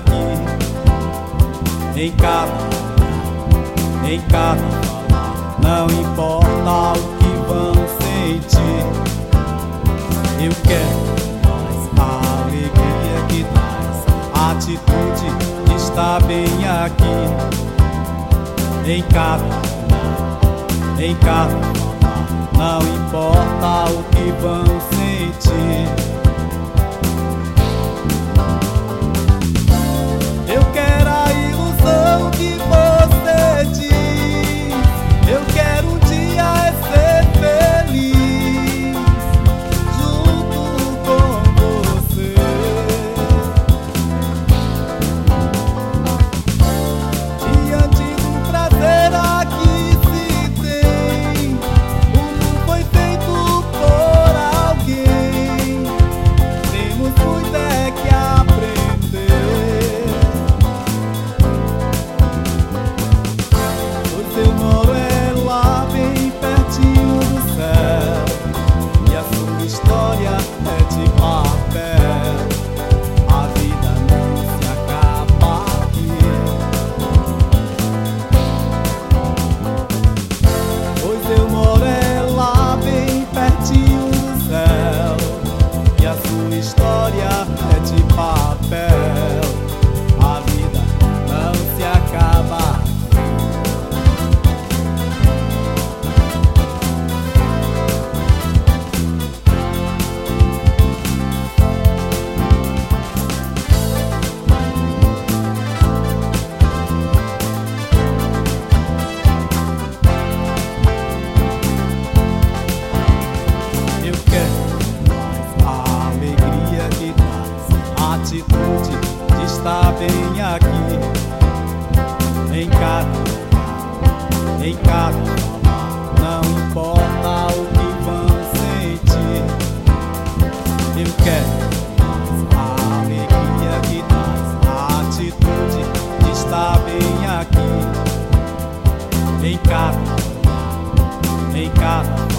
aqui. Em cada não importa o que vão sentir. Eu quero a alegria que traz a atitude que está bem aqui. Em cada não importa o que vão sentir. Eu quero a ilusão que você diz. Eu quero um dia ser feliz junto com você. Diante do prazer aqui se tem, o mundo foi feito por alguém. Temos muito é que aprender. Eu moro lá bem pertinho do céu, e a sua história é de papel. A vida não se acaba aqui, pois eu moro lá bem pertinho do céu, e a sua história é de papel. A vida não se acaba. Atitude que está bem aqui. Em cada não importa o que vão sentir. Eu quero a alegria que traz a atitude que está bem aqui. Em cada